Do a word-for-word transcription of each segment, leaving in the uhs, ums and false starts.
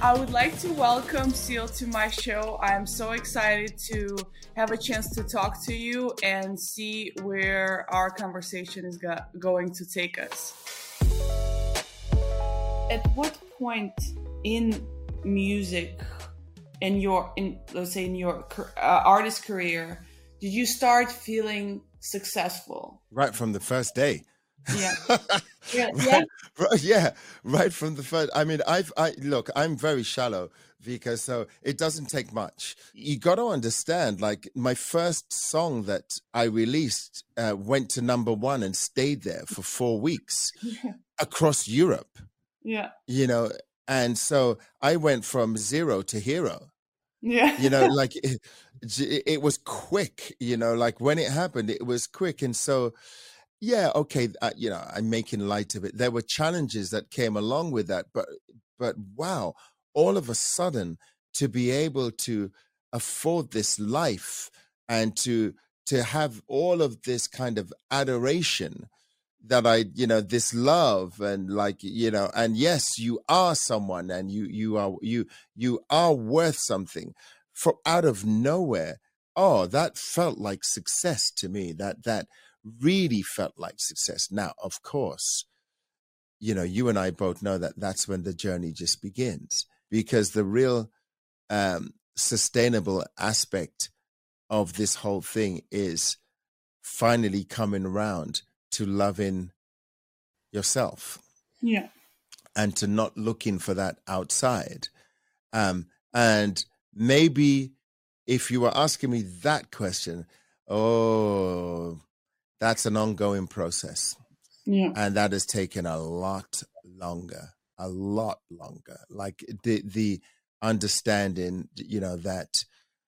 I would like to welcome Seal to my show. I'm so excited to have a chance to talk to you and see where our conversation is go- going to take us. At what point in music, in your, in let's say in your uh, artist career, did you start feeling successful? Right from the first day. Yeah. Yeah, right, yeah. right, yeah, right from the first. I mean, I've, I look, I'm very shallow because so it doesn't take much. You got to understand, like my first song that I released uh, went to number one and stayed there for four weeks Yeah. across Europe. Yeah. You know, and so I went from zero to hero. Yeah. You know, like it, it was quick. You know, like when it happened, it was quick, and so. Yeah, okay, uh, you know, I'm making light of it. There were challenges that came along with that, but but wow, all of a sudden to be able to afford this life and to to have all of this kind of adoration that I, you know, this love and like, you know, and yes, you are someone and you you are you you are worth something for out of nowhere. Oh, that felt like success to me. That that really felt like success. Now, of course, you know, you and I both know that that's when the journey just begins, because the real um, sustainable aspect of this whole thing is finally coming around to loving yourself. Yeah. And to not looking for that outside. Um, and maybe if you were asking me that question, oh, that's an ongoing process. Yeah. And that has taken a lot longer, a lot longer. Like the the understanding, you know, that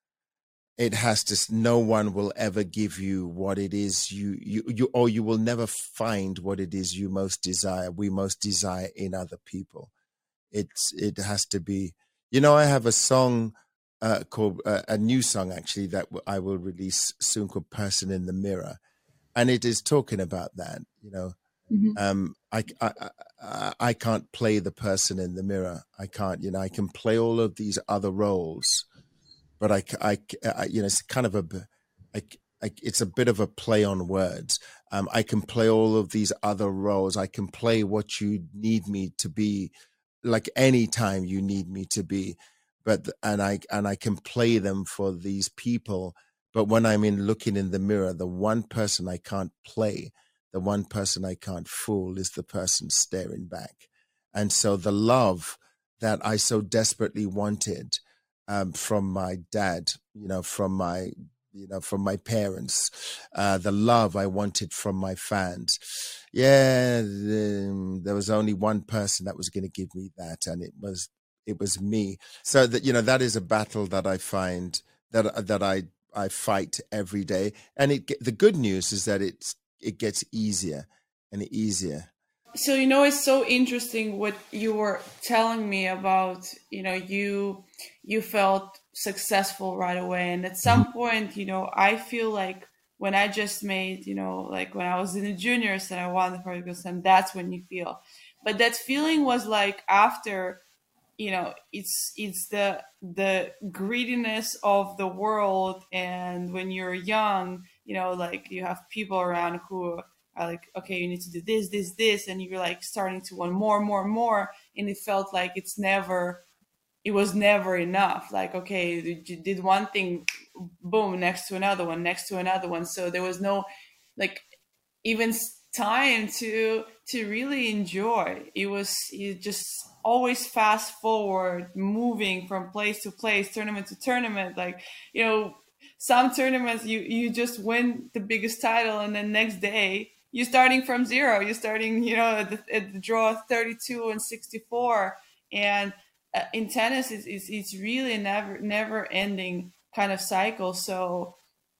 it has to, no one will ever give you what it is you, you, you, or you will never find what it is you most desire, we most desire in other people. It's, it has to be, you know, I have a song uh, called, uh, a new song actually that I will release soon called Person in the Mirror. And it is talking about that, you know. Mm-hmm. Um, I, I, I, I can't play the person in the mirror. I can't, you know, I can play all of these other roles, but I, I, I you know, it's kind of a, I, I, it's a bit of a play on words. Um, I can play all of these other roles. I can play what you need me to be, like any time you need me to be, but and I and I can play them for these people. But when I'm in looking in the mirror, the one person I can't play, the one person I can't fool is the person staring back. And so the love that I so desperately wanted um, from my dad, you know, from my you know, from my parents, uh, the love I wanted from my fans. Yeah, the, there was only one person that was going to give me that, and it was it was me. So that, you know, that is a battle that I find that that I I fight every day. And it the good news is that it's it gets easier and easier. So, you know, it's so interesting what you were telling me about, you know, you you felt successful right away. And at some Mm-hmm. point, you know, I feel like when I just made, you know, like when I was in the juniors and I won the particle slam, that's when you feel. But that feeling was like after, you know, it's it's the the greediness of the world. And when you're young, you know, like you have people around who are like, okay, you need to do this, this, this, and you're like starting to want more, more, more, and it felt like it's never, it was never enough. Like, okay, you did one thing, boom, next to another one, next to another one. So there was no, like, even time to to really enjoy. It was you just always fast forward, moving from place to place, tournament to tournament. Like, you know, some tournaments you you just win the biggest title, and then next day you're starting from zero. You're starting, you know, at the, at the draw thirty-two and sixty-four. And uh, in tennis, it's, it's it's really a never never ending kind of cycle. So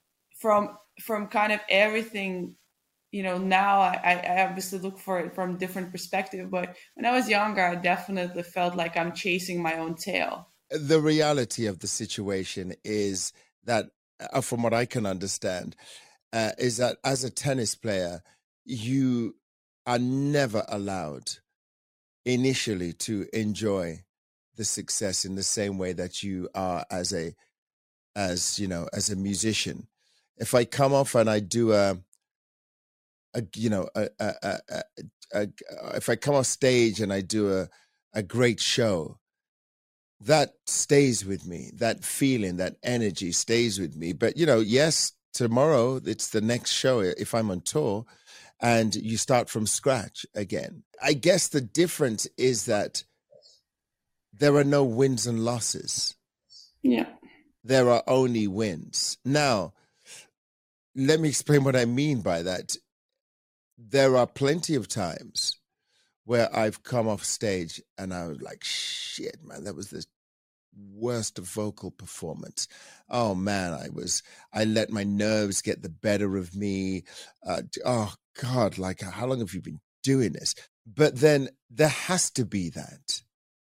from from kind of everything, you know, now I, I obviously look for it from different perspective. But when I was younger, I definitely felt like I'm chasing my own tail. The reality of the situation is that, uh, from what I can understand, uh, is that as a tennis player, you are never allowed initially to enjoy the success in the same way that you are as a, as, you know, as a musician. If I come off and I do a, a you know, a, a, a, a, a, if I come off stage and I do a, a great show, that stays with me. That feeling, that energy stays with me. But, you know, yes, tomorrow it's the next show if I'm on tour and you start from scratch again. I guess the difference is that there are no wins and losses. Yeah. There are only wins. Now, let me explain what I mean by that. There are plenty of times where I've come off stage and I was like, shit, man, that was the worst vocal performance. Oh man, I was, I let my nerves get the better of me. Uh, oh God, like how long have you been doing this? But then there has to be that.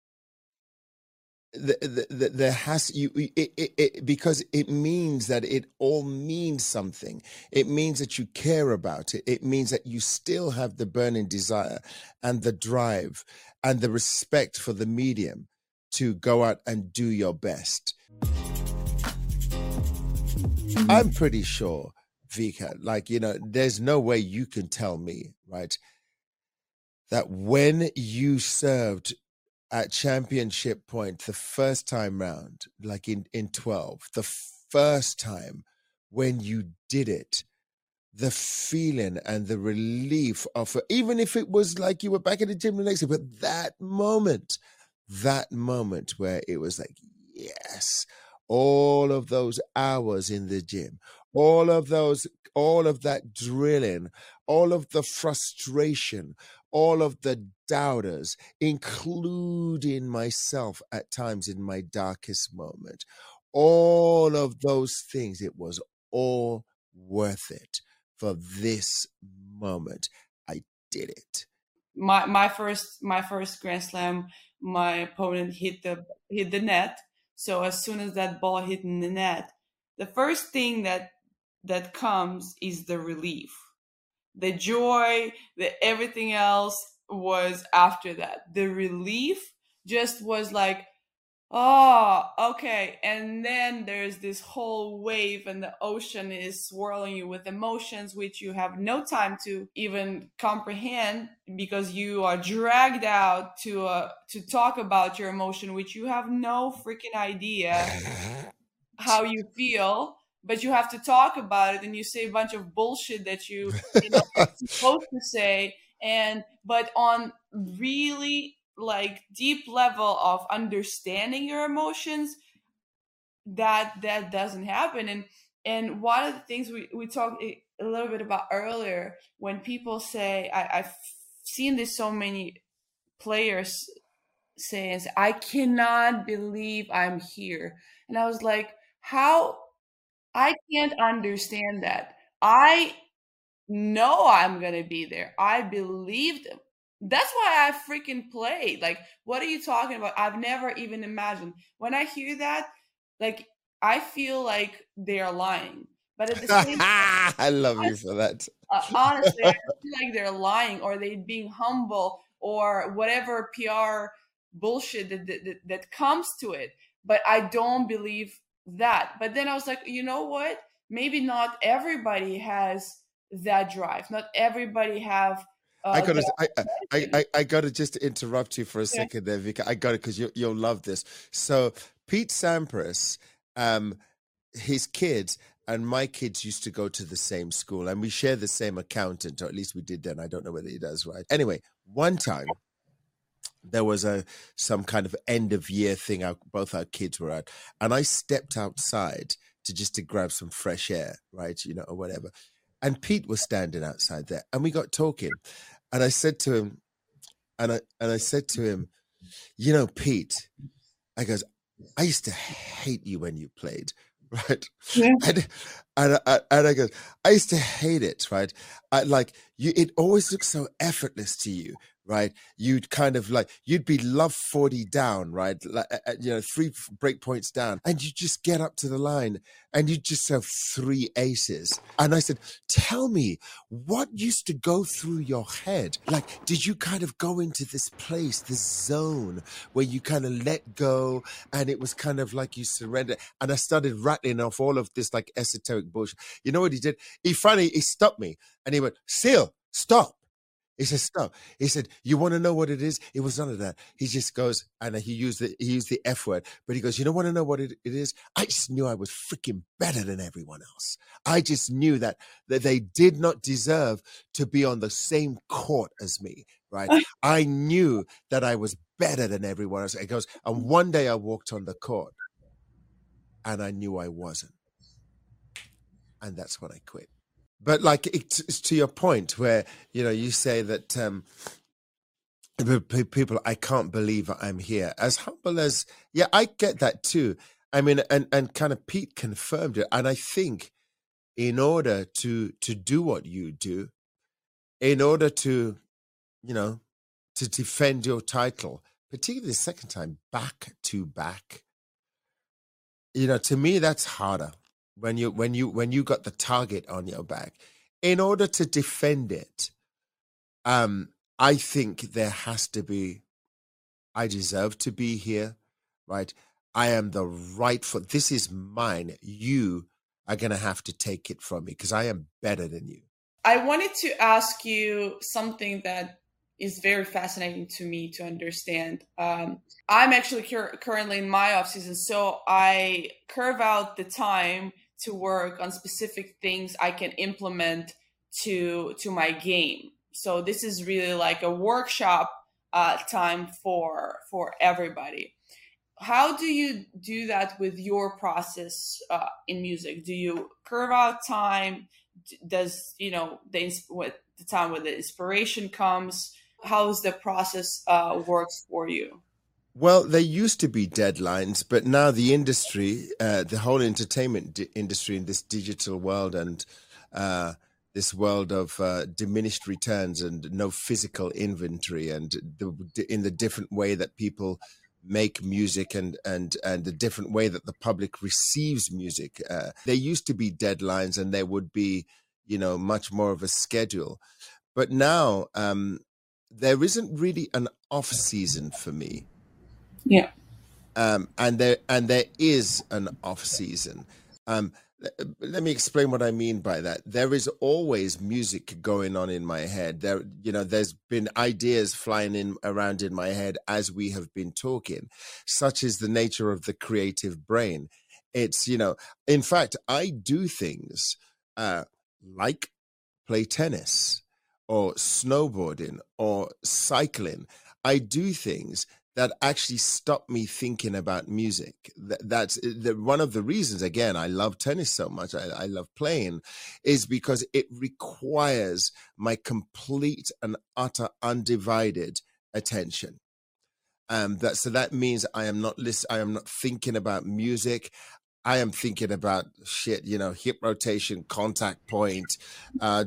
The, the, the, there has you it, it, it, because it means that it all means something. It means that you care about it. It means that you still have the burning desire and the drive and the respect for the medium to go out and do your best. I'm pretty sure, Vika, like, you know, there's no way you can tell me, right, that when you served at championship point the first time round, like in, in twelve, the first time when you did it, the feeling and the relief of it, even if it was like you were back in the gym the next day, but that moment, that moment where it was like, yes, all of those hours in the gym, all of those, all of that drilling, all of the frustration, all of the doubters, including myself at times in my darkest moment, all of those things, it was all worth it for this moment. I did it. My my first my first Grand Slam, my opponent hit the hit the net. So as soon as that ball hit in the net, the first thing that that comes is the relief. The joy, the everything else was after that. The relief just was like, oh, okay. And then there's this whole wave and the ocean is swirling you with emotions, which you have no time to even comprehend because you are dragged out to uh, to talk about your emotion, which you have no freaking idea how you feel. But you have to talk about it and you say a bunch of bullshit that you, you know, you're supposed to say. And, but on really like deep level of understanding your emotions, that, that doesn't happen. And, and one of the things we, we talked a little bit about earlier, when people say, I, I've seen this so many players saying, I cannot believe I'm here. And I was like, how, I can't understand that. I know I'm going to be there. I believed them. That's why I freaking played. Like, what are you talking about? I've never even imagined. When I hear that, like, I feel like they're lying. But at the same time, I love you for that. Uh, honestly, I feel like they're lying or they being humble or whatever P R bullshit that, that, that comes to it. But I don't believe that. But then I was like, you know what? Maybe not everybody has that drive. Not everybody have. Uh, I gotta, I, I, I, I gotta just interrupt you for a second yeah. there, Vika. I got it because you, you'll love this. So Pete Sampras, um, his kids and my kids used to go to the same school, and we share the same accountant, or at least we did then. I don't know whether he does, right? Anyway, one time there was a some kind of end of year thing our, both our kids were at, and I stepped outside to just to grab some fresh air, right, you know, or whatever. And Pete was standing outside there, and we got talking, and I said to him, and I and I said to him, you know, Pete, I goes, I used to hate you when you played, right? Yeah. And, and, I, and I go, I used to hate it, right? I, like you, it always looks so effortless to you, right? You'd kind of like, you'd be love forty down, right? Like, uh, you know, three break points down, and you just get up to the line and you just have three aces. And I said, tell me, what used to go through your head? Like, did you kind of go into this place, this zone where you kind of let go and it was kind of like you surrender? And I started rattling off all of this like esoteric bullshit. You know what he did? He finally, he stopped me and he went, Seal, stop. He said, stop. He said, you want to know what it is? It was none of that. He just goes, and he used the, he used the F word, but he goes, you don't want to know what it, it is? I just knew I was freaking better than everyone else. I just knew that, that they did not deserve to be on the same court as me, right? I knew that I was better than everyone else. He goes, and one day I walked on the court and I knew I wasn't. And that's when I quit. But like, it's to your point where, you know, you say that um, people, I can't believe I'm here. As humble as, yeah, I get that too. I mean, and, and kind of Pete confirmed it. And I think in order to to do what you do, in order to, you know, to defend your title, particularly the second time, back to back, you know, to me, that's harder. When you when you when you got the target on your back, in order to defend it, um, I think there has to be. I deserve to be here, right? I am the rightful. This is mine. You are gonna have to take it from me because I am better than you. I wanted to ask you something that is very fascinating to me to understand. Um, I'm actually cur- currently in my off season, so I curve out the time to work on specific things I can implement to to my game. So this is really like a workshop uh, time for for everybody. How do you do that with your process uh, in music? Do you curve out time? Does, you know, the what the time when the inspiration comes? How's the process uh, works for you? Well, there used to be deadlines, but now the industry, uh, the whole entertainment d- industry in this digital world and uh, this world of uh, diminished returns and no physical inventory, and the, in the different way that people make music and and and the different way that the public receives music, uh, there used to be deadlines and there would be, you know, much more of a schedule. But now um, there isn't really an off season for me. Yeah. Um, and there and there is an off season. Um, let me explain what I mean by that. There is always music going on in my head. There, you know, there's been ideas flying in around in my head as we have been talking. Such is the nature of the creative brain. It's, you know, in fact, I do things uh, like play tennis or snowboarding or cycling. I do things that actually stop me thinking about music. That, that's the, one of the reasons, again, I love tennis so much, I, I love playing, is because it requires my complete and utter undivided attention. Um, that so that means I am not list, I am not thinking about music. I am thinking about shit, you know, hip rotation, contact point. Uh,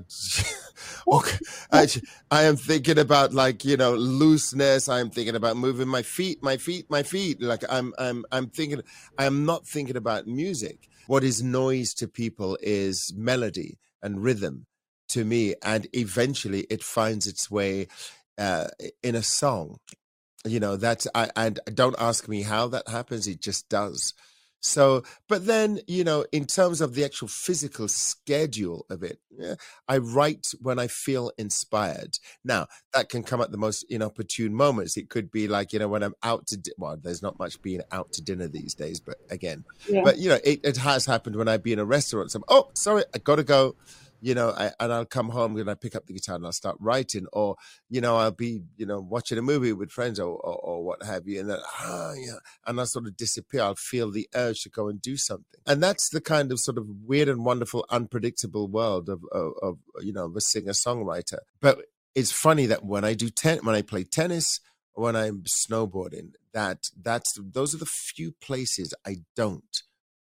okay, I, I am thinking about like, you know, looseness. I am thinking about moving my feet, my feet, my feet. Like I'm, I'm, I'm thinking. I am not thinking about music. What is noise to people is melody and rhythm to me, and eventually it finds its way uh, in a song. You know, that's I and don't ask me how that happens. It just does. So, but then, you know, in terms of the actual physical schedule of it, yeah, I write when I feel inspired. Now, that can come at the most inopportune moments. It could be like, you know, when I'm out to, di- well, there's not much being out to dinner these days, but again, Yeah. but, you know, it, it has happened when I be in a restaurant. So, oh, sorry, I got to go. You know, I, and I'll come home and I pick up the guitar and I'll start writing, or, you know, I'll be, you know, watching a movie with friends or, or, or what have you. And then, ah, yeah. And I'll sort of disappear. I'll feel the urge to go and do something. And that's the kind of sort of weird and wonderful, unpredictable world of, of, of you know, of a singer-songwriter. But it's funny that when I do ten, when I play tennis, or when I'm snowboarding, that that's, those are the few places I don't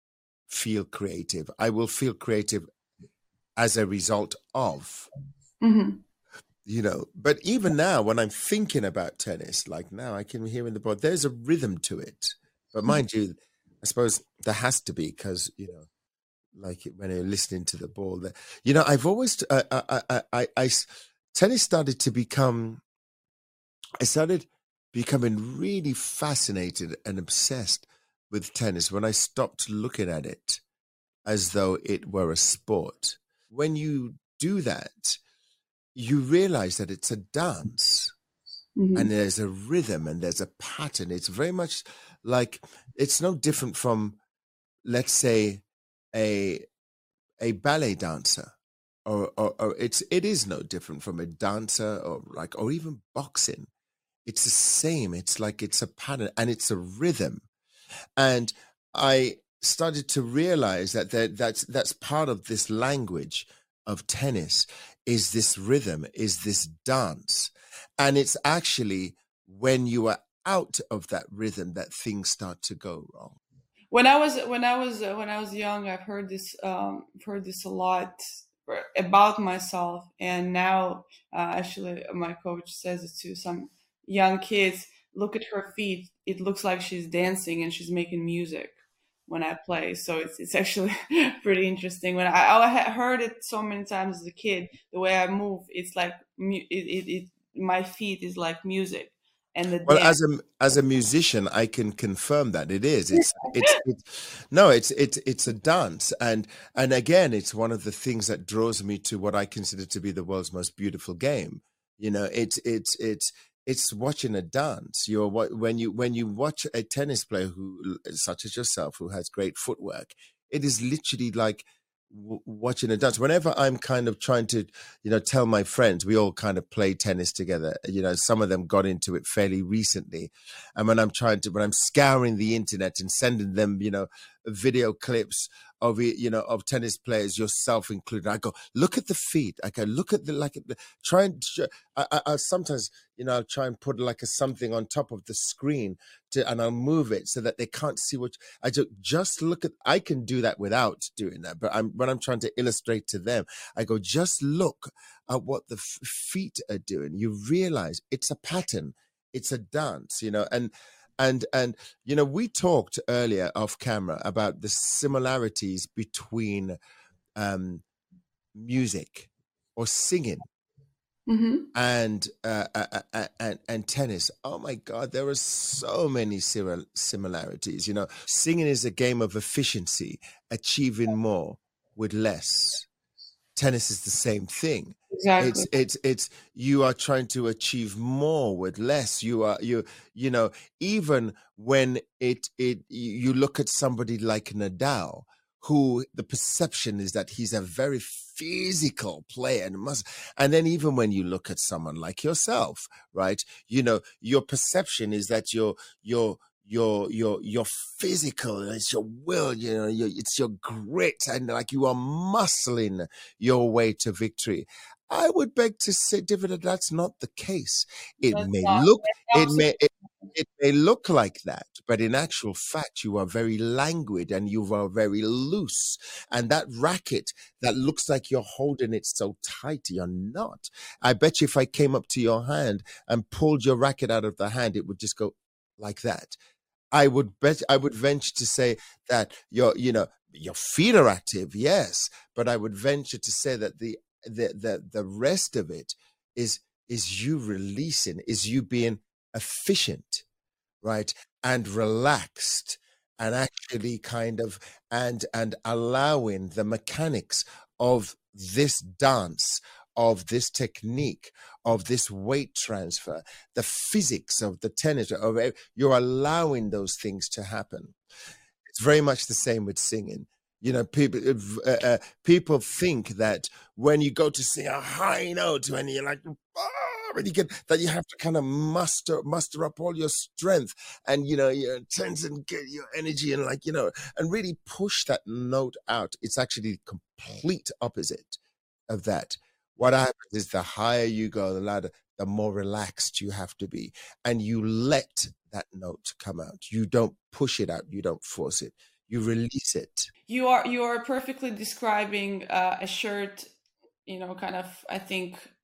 feel creative. I will feel creative as a result of, Mm-hmm. you know. But even now, when I'm thinking about tennis, like now I can hear in the ball, there's a rhythm to it. But mind you, I suppose there has to be, because, you know, like when you're listening to the ball, that, you know, I've always, I, I, I, I, I, tennis started to become, I started becoming really fascinated and obsessed with tennis when I stopped looking at it as though it were a sport. When you do that, you realize that it's a dance. Mm-hmm. And there's a rhythm and there's a pattern. It's very much like, it's no different from, let's say, a a ballet dancer, or, or, or it's it is no different from a dancer, or like, or even boxing. It's the same. It's like, it's a pattern and it's a rhythm. And I started to realize that that that's that's part of this language of tennis, is this rhythm, is this dance. And it's actually when you are out of that rhythm that things start to go wrong. When I was when I was uh, when I was young, I've heard this um, heard this a lot about myself, and now uh, actually my coach says it to some young kids. Look at her feet; it looks like she's dancing and she's making music when I play. So it's it's actually pretty interesting. When I, I had heard it so many times as a kid, the way I move, it's like mu- it, it, it my feet is like music, and the Well, dance. as a as a musician, I can confirm that it is. It's it's, it's no, it's it's it's a dance, and and again, it's one of the things that draws me to what I consider to be the world's most beautiful game. You know, it's it's it's it's watching a dance. You're what when you when you watch a tennis player who, such as yourself, who has great footwork, it is literally like w- watching a dance. Whenever I'm kind of trying to, you know, tell my friends, we all kind of play tennis together. You know, some of them got into it fairly recently. And when I'm trying to, when I'm scouring the internet and sending them, you know, video clips of it, you know, of tennis players, yourself included, I go, look at the feet. I go, look at the, like, the, try and, I, I, I sometimes, you know, I'll try and put like a something on top of the screen to, and I'll move it so that they can't see what I just, just look at. I can do that without doing that, but I'm, when I'm trying to illustrate to them, I go, just look at what the f- feet are doing. You realize it's a pattern, it's a dance, you know, and, and, and, you know, we talked earlier off camera about the similarities between um, music or singing Mm-hmm. and, uh, uh, uh, and and tennis. Oh my God, there are so many sim- similarities. You know, singing is a game of efficiency, achieving more with less. Tennis is the same thing. Exactly. It's it's it's you are trying to achieve more with less. You are you you know, even when it it you look at somebody like Nadal, who the perception is that he's a very physical player and must, and then even when you look at someone like yourself, right, you know, your perception is that you're you're your your your physical, it's your will, you know, your, it's your grit, and like you are muscling your way to victory. I would beg to say, David, that that's not the case. It That's may not look, it absolutely. may, it, it may look like that, but in actual fact, you are very languid and you are very loose. And that racket that looks like you're holding it so tight, you're not. I bet you if I came up to your hand and pulled your racket out of the hand, it would just go like that. I would bet, I would venture to say that your, you know, your feet are active, yes, but I would venture to say that the the the, the rest of it is is you releasing, is you being efficient, right, and relaxed, and actually kind of and and allowing the mechanics of this dance, of this technique, of this weight transfer, the physics of the tennis, of it, you're allowing those things to happen. It's very much the same with singing. You know, people uh, uh, people think that when you go to sing a high note, when you're like, ah, and you get that, you have to kind of muster muster up all your strength and, you know, your intense and get your energy and, like, you know, and really push that note out. It's actually the complete opposite of that. What happens is the higher you go, the louder, the more relaxed you have to be, and you let that note come out. You don't push it out. You don't force it. You release it. You are you are perfectly describing uh, a shirt, you know, kind of, I think,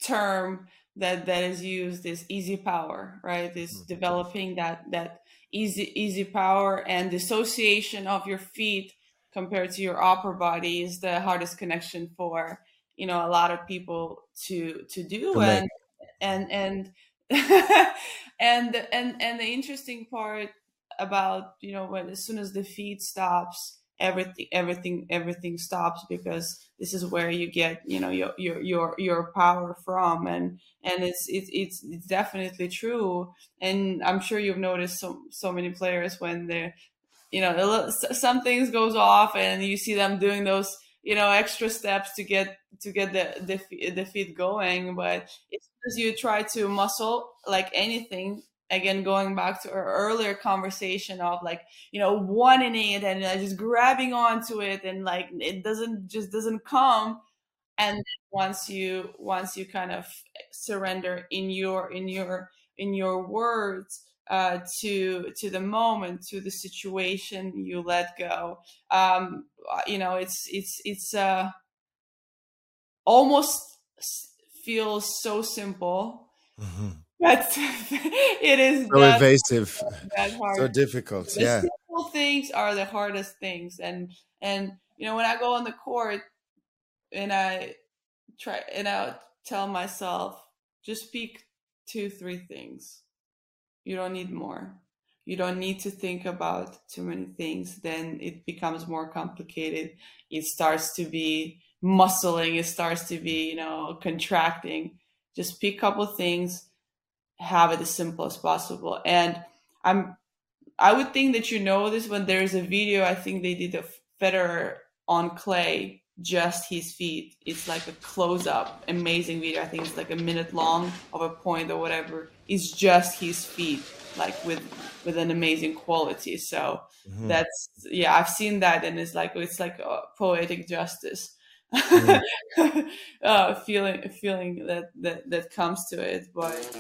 term that that is used is easy power, right? Is Mhm. developing that that easy easy power, and dissociation of your feet compared to your upper body is the hardest connection for, you know, a lot of people to to do. To make. and and and and and and the interesting part about, you know, when as soon as the feed stops, everything everything everything stops, because this is where you get, you know, your your your, your power from. and and it's it's it's it's definitely true. And I'm sure you've noticed so so many players when they're, you know, a little- s- some things goes off and you see them doing those, you know, extra steps to get to get the the, fe- the feet going. But as soon as you try to muscle, like anything, again going back to our earlier conversation of, like, you know, wanting it and uh, just grabbing onto it, and like it doesn't just doesn't come. And once you once you kind of surrender in your in your in your words, uh, to to the moment, to the situation, you let go. um, you know, it's it's it's uh, almost feels so simple, Mhm. but it is So that evasive, that so hard. difficult. The Yeah. simple things are the hardest things. And and you know, when I go on the court and I try and I tell myself, just speak two, three things. You don't need more. You don't need to think about too many things. Then it becomes more complicated. It starts to be muscling. It starts to be, you know, contracting. Just pick a couple things, have it as simple as possible. And I'm I would think that you know this when there's a video. I think they did a Federer on clay, just his feet. It's like a close up, amazing video. I think it's like a minute long of a point or whatever. It's just his feet, like with with an amazing quality. So Mhm. that's, yeah, I've seen that, and it's like it's like a poetic justice. Mhm. uh, feeling feeling that, that that comes to it, but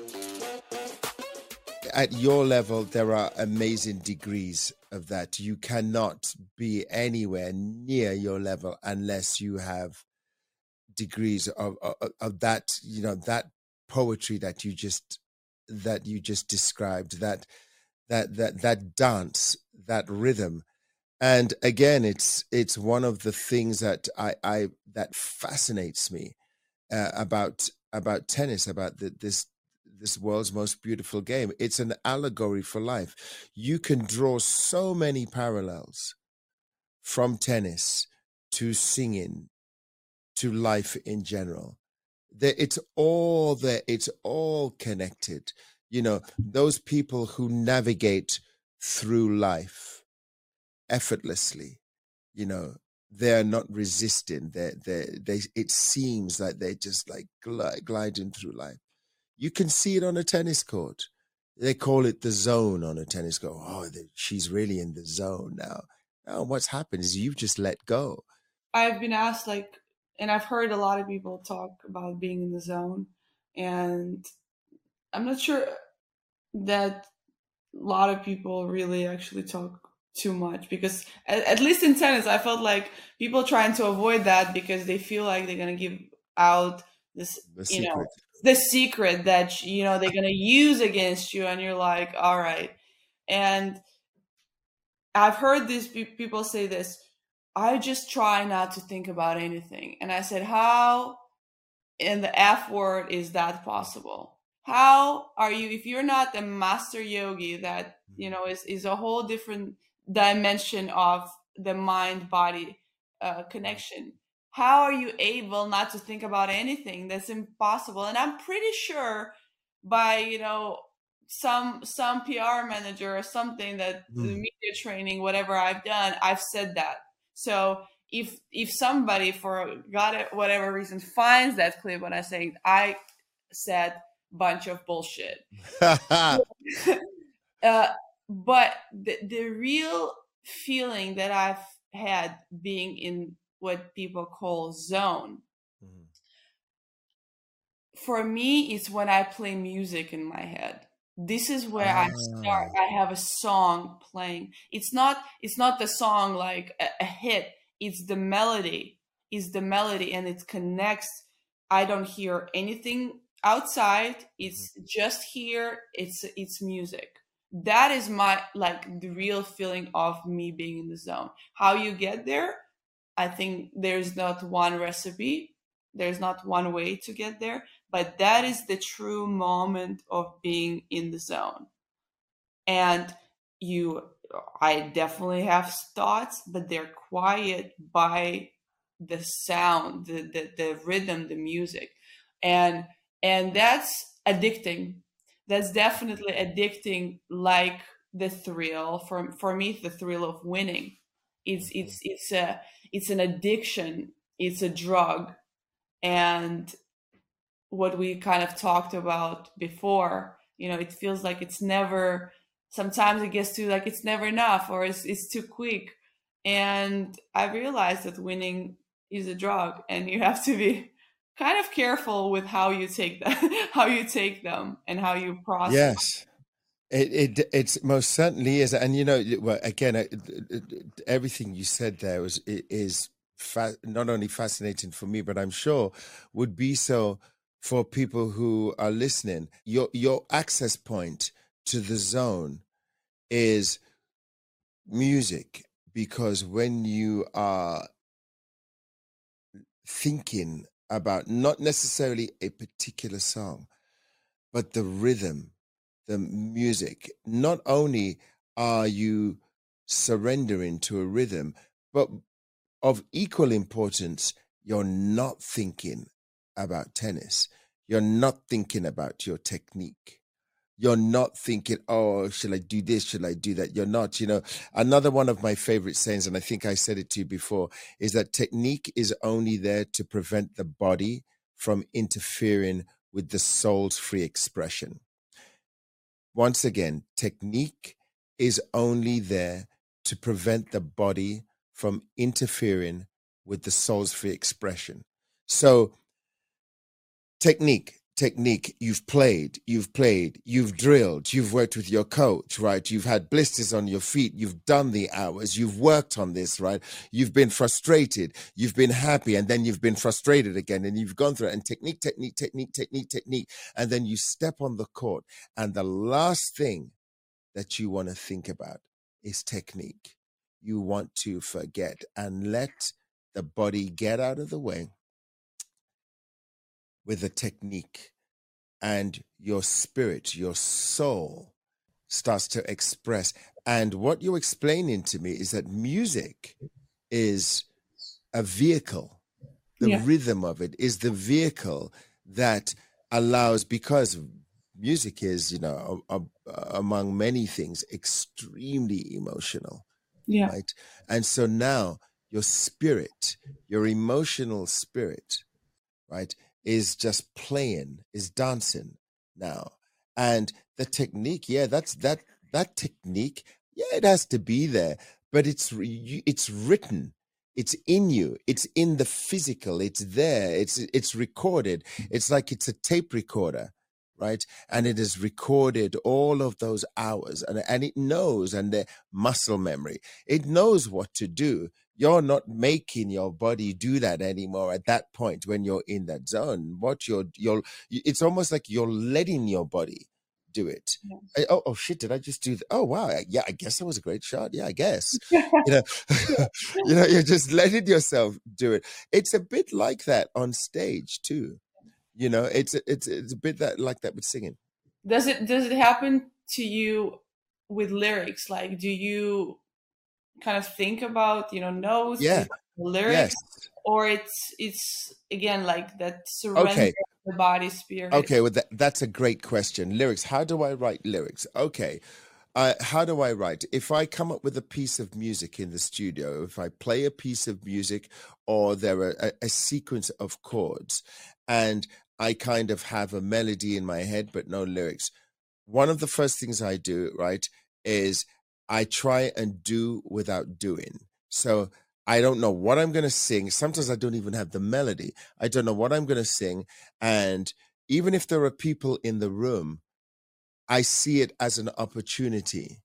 At your level, there are amazing degrees of that. You cannot be anywhere near your level unless you have degrees of, of, of that, you know, that poetry that you just that you just described, that that that that dance, that rhythm. And again, it's it's one of the things that I, I that fascinates me uh, about about tennis, about the, this this world's most beautiful game. It's an allegory for life. You can draw so many parallels from tennis to singing to life in general. There, it's all there. It's all connected. You know, those people who navigate through life effortlessly, you know, they're not resisting. They, they, they. It seems like they're just like gli- gliding through life. You can see it on a tennis court. They call it the zone on a tennis court. Oh, the, she's really in the zone now. Now, what's happened is you've just let go. I've been asked, like, and I've heard a lot of people talk about being in the zone, and I'm not sure that a lot of people really actually talk too much, because at, at least in tennis, I felt like people trying to avoid that because they feel like they're gonna give out this, The you know, secret. the secret that, you know, they're gonna use against you, and you're like, all right. And I've heard these pe- people say this. I just try not to think about anything, and I said, how in the F word is that possible? How are you, if you're not the master yogi that, you know, is, is a whole different dimension of the mind body uh, connection? How are you able not to think about anything? That's impossible. And I'm pretty sure by, you know, some some P R manager or something, that the Mm. media training, whatever I've done, I've said that. So if if somebody for God whatever reason finds that clip when I say I said bunch of bullshit, uh, but the the real feeling that I've had being in what people call zone, Mhm. for me, it's when I play music in my head. This is where I start. Ah. I have a song playing. It's not it's not the song like a, a hit. It's the melody. It's the melody, and it connects I don't hear anything outside. Mhm. It's just here. It's it's music. That is my like the real feeling of me being in the zone. How you get there, I think there's not one recipe. There's not one way to get there, but that is the true moment of being in the zone. And you I definitely have thoughts, but they're quiet by the sound, the, the the rhythm, the music. And and that's addicting. That's definitely addicting, like the thrill. For for me, the thrill of winning. It's it's it's a it's an addiction. It's a drug. And what we kind of talked about before, you know, it feels like it's never, sometimes it gets to like it's never enough, or it's, it's too quick. And I realized that winning is a drug, and you have to be kind of careful with how you take them how you take them and how you process. Yes. It, it it's most certainly is, and you know, well, again, uh, everything you said there was is fa- not only fascinating for me, but I'm sure would be so for people who are listening. Your your access point to the zone is music, because when you are thinking about not necessarily a particular song, but the rhythm, the music, not only are you surrendering to a rhythm, but of equal importance, you're not thinking about tennis. You're not thinking about your technique. You're not thinking, oh, should I do this? Should I do that? You're not. You know, another one of my favorite sayings, and I think I said it to you before, is that technique is only there to prevent the body from interfering with the soul's free expression. Once again, technique is only there to prevent the body from interfering with the soul's free expression. So, technique, technique, you've played, you've played, you've drilled, you've worked with your coach, right? You've had blisters on your feet, you've done the hours, you've worked on this, right? You've been frustrated, you've been happy, and then you've been frustrated again, and you've gone through it. And technique, technique, technique, technique, technique. And then you step on the court, and the last thing that you want to think about is technique. You want to forget and let the body get out of the way with the technique, and your spirit, your soul starts to express. And what you're explaining to me is that music is a vehicle. The Yeah. rhythm of it is the vehicle that allows, because music is, you know, a, a, among many things, extremely emotional, Yeah. right? And so now your spirit, your emotional spirit, right, is just playing, is dancing now. And the technique, yeah, that's that that technique, yeah, it has to be there, but it's it's written. It's in you. It's in the physical. It's there. It's it's recorded. It's like it's a tape recorder, right? And it has recorded all of those hours, and and it knows, and the muscle memory, it knows what to do. You're not making your body do that anymore at that point when you're in that zone. What you're you're it's almost like you're letting your body do it. I- oh, oh shit, did I just do that? Oh wow, yeah, I guess that was a great shot. Yeah, I guess. You know, you know, you're just letting yourself do it. It's a bit like that on stage too. You know, it's it's it's a bit that like that with singing. Does it does it happen to you with lyrics? Like, do you kind of think about, you know, notes, Yeah. think about the lyrics, Yes. or it's it's again like that surrender Okay. of the body spirit? Okay, well, that, that's a great question. Lyrics. How do I write lyrics? Okay. Uh, how do I write? If I come up with a piece of music in the studio, if I play a piece of music, or there are a, a sequence of chords, and I kind of have a melody in my head but no lyrics, one of the first things I do, right, is I try and do without doing. So I don't know what I'm going to sing. Sometimes I don't even have the melody. I don't know what I'm going to sing. And even if there are people in the room, I see it as an opportunity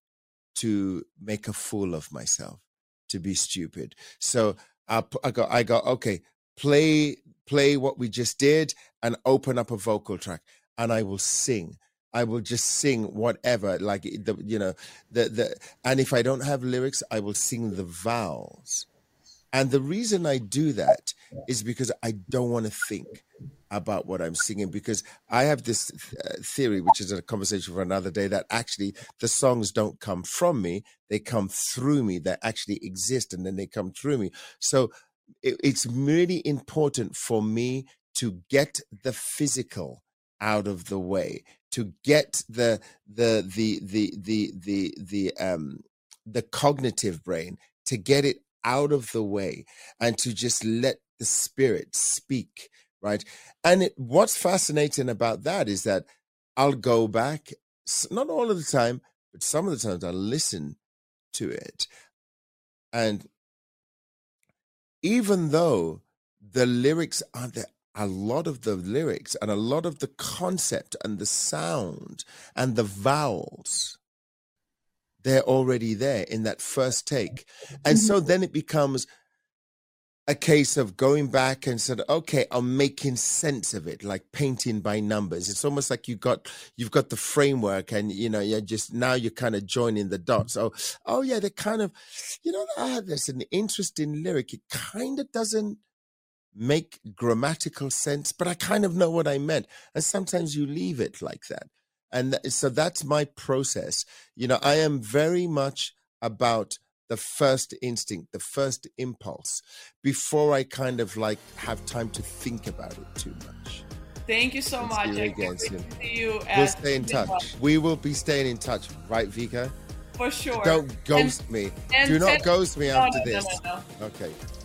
to make a fool of myself, to be stupid. So I, I go, I go, okay, play play what we just did and open up a vocal track, and I will sing. I will just sing whatever, like the you know the the and if I don't have lyrics, I will sing the vowels. And the reason I do that is because I don't want to think about what I'm singing, because I have this uh, theory, which is a conversation for another day, that actually the songs don't come from me, they come through me, they actually exist, and then they come through me. So it, it's really important for me to get the physical out of the way, to get the the the the the the the um the cognitive brain, to get it out of the way, and to just let the spirit speak, right? And it, what's fascinating about that is that I'll go back, not all of the time, but some of the times I'll listen to it, and even though the lyrics are there, a lot of the lyrics and a lot of the concept and the sound and the vowels, they're already there in that first take. And so then it becomes a case of going back and said, okay, I'm making sense of it, like painting by numbers. It's almost like you got, you've got the framework, and, you know, you're just, now you're kind of joining the dots. Oh, oh yeah, they kind of, you know, ah, there's an interesting lyric. It kind of doesn't make grammatical sense, but I kind of know what I meant. And sometimes you leave it like that. And th- so that's my process. You know, I am very much about the first instinct, the first impulse, before I kind of like have time to think about it too much. Thank you so And much. see you I again can't wait soon. to see you We'll at stay in touch. Midwest. We will be staying in touch, right, Vika? For sure. Don't ghost And- me. and Do not send- ghost me No, after no, no, this. no, no. Okay.